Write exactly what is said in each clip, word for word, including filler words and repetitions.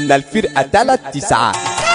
قلنا الفرقة تلات تسعات.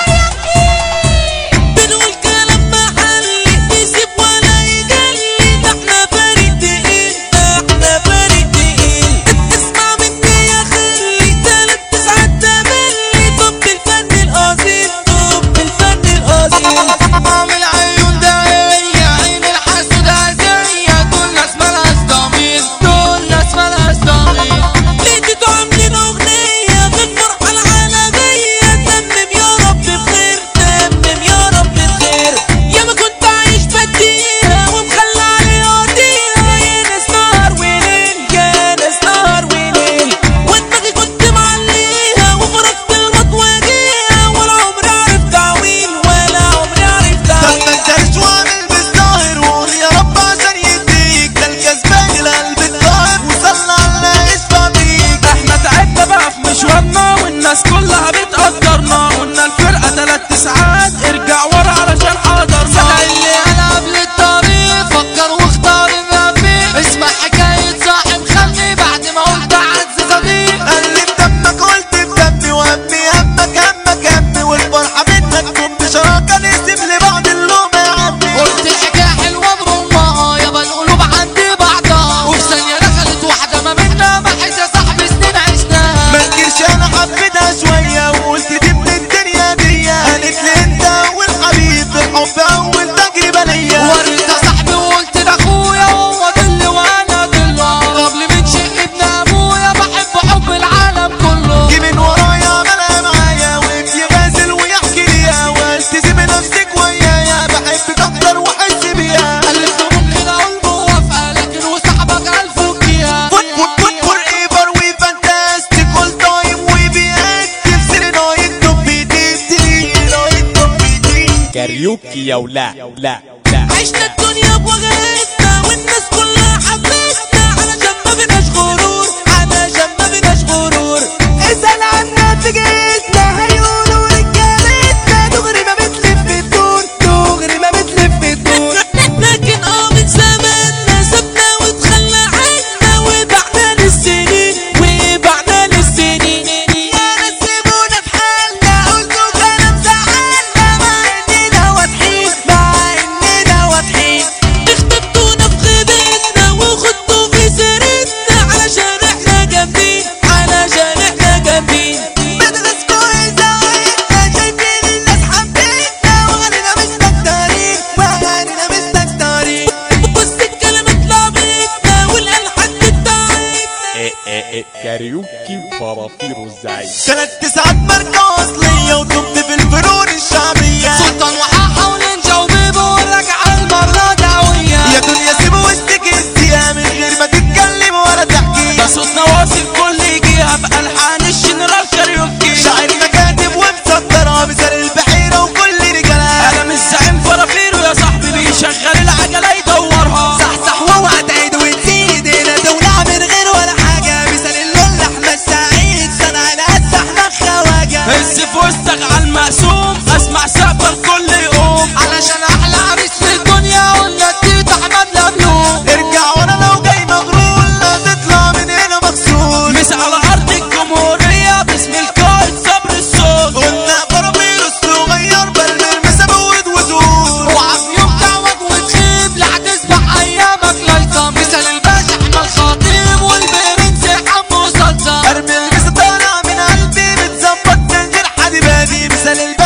كلها بتقدرنا قلنا الفرقة تلات تسعات ارجع ورا علشان حضرنا. صدق اللي انا قبل الطريق فكر واختار الرفيق اسمع حكاية صاحب خلقي بعد ما قلت عز صديق. قلب دمك قلت بدمي وهمي همك همك همي والفرحة منك تكون بشراكة نقسم لبعض اللوم يا عمي. قلت الحكاية حلوة برمها يابا القلوب عندي بعضها وفي ثانية دخلت واحدة ما بينا بحس يا صاحبي سنين عشناها. منكرش انا حبيتها شوية وقلت دي من الدنيا دي قالت لي انت والحبيب في الحب اول تجربة ليا. وريتها صاحبي وقلت ده اخويا وهو ضل وانا ضله قبل من شق ابن ابويا بحب حب العالم كله. جي من ورايا عملها معايا وقف يغازل ويحكي ليا والتزم نفسك ويايا بحبك اكتر واحس بيها. قلت ممكن اقول موافقة لكن وصاحبك الف وكيها. فوت فوت فوت فور ايفر وي فانتاستيك اول تايم وي بي اكتف سيري نايت توب دي دي نايت توب دي. كاريوكي يا ولا لا لا. عشنا الدنيا بوجهتنا والناس كلها حبتنا علشان ما فيناش غرور علشان ما فيناش غرور. اسأل عنا تجيتنا هيقولوا رجالتنا دغري ما بتلف الدور دغري ما بتلف الدور. لكن اه من زماننا سابنا واتخلى عنا وبعنا للسنين وبعنا للسنين. يا ناس سيبونا في حالنا قلتوا كلام زعلنا مع اننا واضحين مع اننا واضحين. اختبتونا في غيبتنا وخدتوا في سيرتنا علشان احنا جامدين علشان احنا جامدين. مدرسكوا ازايتنا شايفين الناس حبيتنا وغنينا مستكترين وغنينا مستكترين. بص الكلمات لعبتنا والالحان بتاعتنا. إيه إيه إيه كاريوكي فرافير الزعيم. تلات تسعات ماركة أصلية وتبت في الفنون الشعبية. سلطان وحاحة ونينجا وبيبو والرجعة المرة دعوية. يا دنيا سيبوا وسطك انتيها من غير ما تتكلم ولا تحكي. ده صوتنا واصل كل يجيها بألحان الجنرال كاريوكي. شاعر مكاتب ومسطرة مثال البحيرة وكل رجالها. انا مش زعيم فرافير ويا صاحبي بيشغل العجلة يدورها. صحصح واوعى تعيد وتزيد هنا دولة من غير ولا حاجة. مثال اللول أحمد سعيد صنع الهدف احنا خواجة. هز في وسطك عالمقسوم اسمع سقفك كل يقوم علشان احلى عريس في الدنيا قلنا التيت احمد لبلوم. ارجع ورا لو جاي مغرور لا تطلع من هنا مكسور. مس على ارض الجمهورية باسم القائد صبر الصوت. قلنا فرافير الصغير بالمرمى سبود ودور. وعم يوم تعوج وتخيب لا هتسبح ايامك لايطة. مثال الباشا احمد خطيب والبرنس حمو صلصة. ارمي المسا طالع من قلبي بتظبط من غير حد بادي. مثال الباشا